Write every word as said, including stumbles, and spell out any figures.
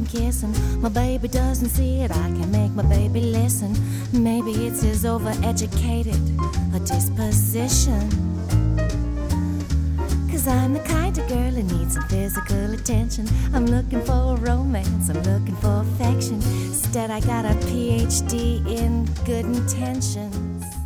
kissing. My baby doesn't see it, I can make my baby listen. Maybe it's his overeducated a disposition. Cause I'm the kind of girl who needs some physical attention. I'm looking for romance, I'm looking for affection. Instead I got a P H D in good intentions.